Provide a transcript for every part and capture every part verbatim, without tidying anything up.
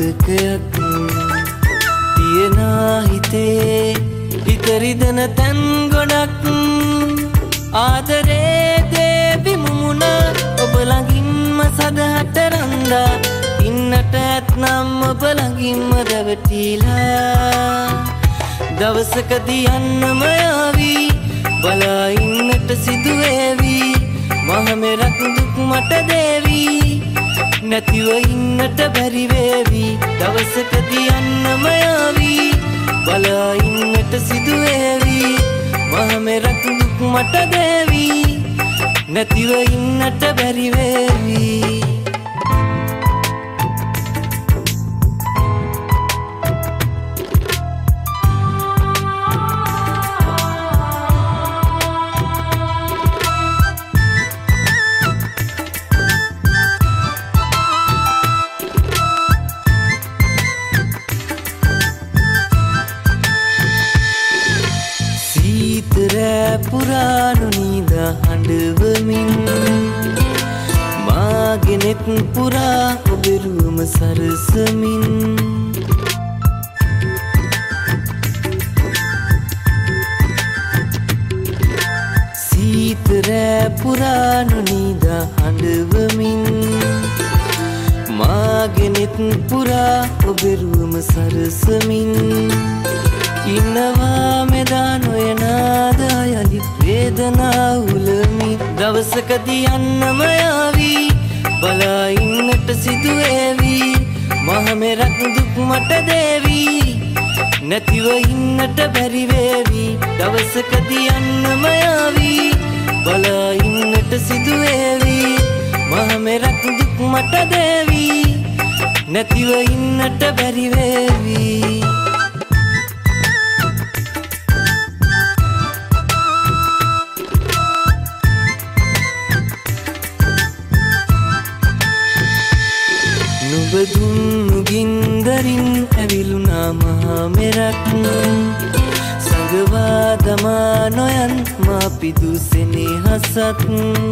මතකයක් තියනා හිතේ ඉතරිදන තැන් ගොඩක් ආදරේ දේවි මුමුණ ඔබ ළඟින්ම සදහට රන්දා ඉන්නට ඇත්නම් ඔබ ළඟින්ම රැවටිලා දවසකදී යන්නම යාවි බලා ඉන්නට සිදුවේවි මහ මෙරක් දුක් මට දේවි නැතිව ඉන්නට බැරි වේවි දවසකදී යන්නම යාවි බලා ඉන්නට සිදුවේවි මහ මෙරක් දුක් මට දේවි නැතිව ඉන්නට බැරි වේවි පුරාණු නීද හඬවමින් මාගෙනෙත් පුරා ඔබෙරුවම සරසමින් සීතරෑ පුරාණු නීද හඬවමින් මාගෙනෙත් පුරා ඔබෙරුවම සරසමින් ඉන්නවා මෙදා නොයනාද යලි වේදනා උලමි දවසකදී යන්නම යාවි බලා ඉන්නට සිදුවේවි මහ මෙරක් දුක් මට දේවි නැතිව ඉන්නට බැරි වේවි දවසකදී යන්නම යාවි බලා ඉන්නට සිදුවේවි මහ මෙරක් දුක් මට දේවි නැතිව ඉන්නට බැරි වේවි නුබදුන්නු ගින්දරින් ඇවිලුනා මහා මෙරක් සඟවා දමා නොයන් මා පිදු සෙනෙහසක්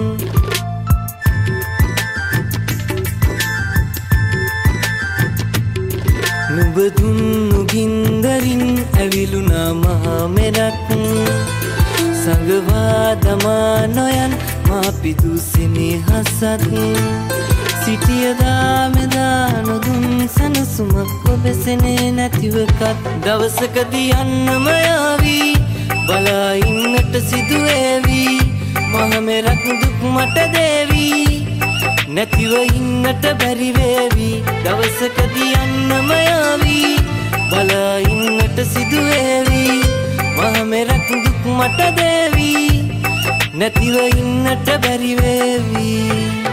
නුබදුන්නු ගින්දරින් ඇවිලුනා මහා මෙරක් සඟවා දමා නොයන් මා පිදු සෙනෙහසක් සිටියදා මෙදා නොදුන් සනසුමක් ඔබෙසෙනේ නැතිවකත් දවසකදී යන්නම යාවි බලා ඉන්නට සිදුවේවි මහ මෙරක් දුක් මට දේවි නැතිව ඉන්නට බැරි වේවි දවසකදී යන්නම යාවි බලා ඉන්නට සිදුවේවි මහ මෙරක් දුක් මට දේවි නැතිව ඉන්නට බැරි වේවි